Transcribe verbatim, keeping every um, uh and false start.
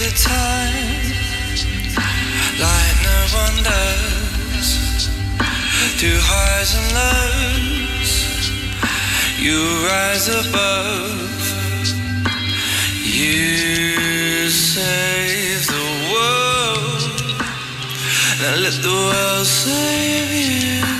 the time like no one does. Through highs and lows, you rise above. You save the world, now let the world save you.